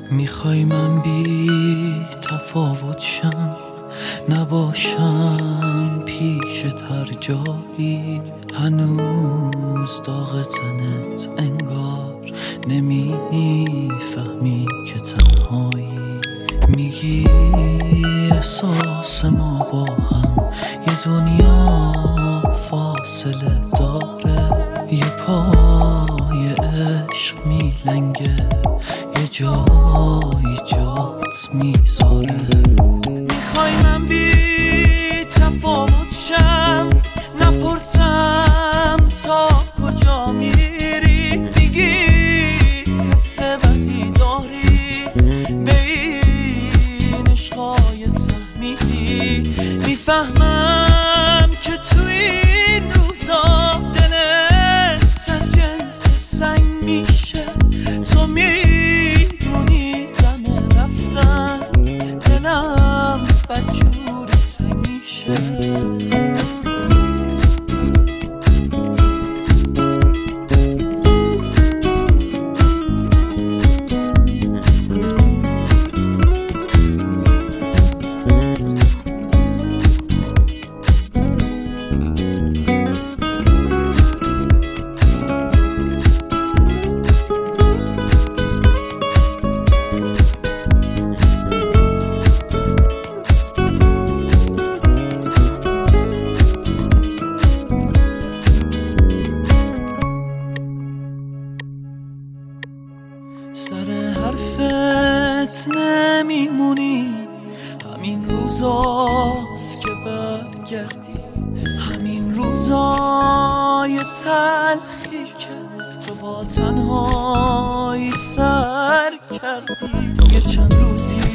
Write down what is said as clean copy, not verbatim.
میخوای من بی تفاوت شم، نباشم پیشت هر جایی، هنوز داغ تنت انگار نمیفهمی که تنهایی. میگی احساس ما با هم یه دنیا فاصله داره، یه پای عشق میلنگه، یه جایی جات میذاره. میخوای من بی تفاوت شم، نپرسم تا کجا میری، میگی حس بدی داری به این عشقای تحمیلی. میفهمم که تو این روزا دلت از جنس سنگ میشه، تو میدونی دم رفتن دلم بدجور تنگ میشه. سر حرفت نمیمونی، همین روزاست که برگردی، همین روزای تلخی که تو با تنهایی سر کردی. یه چند روزی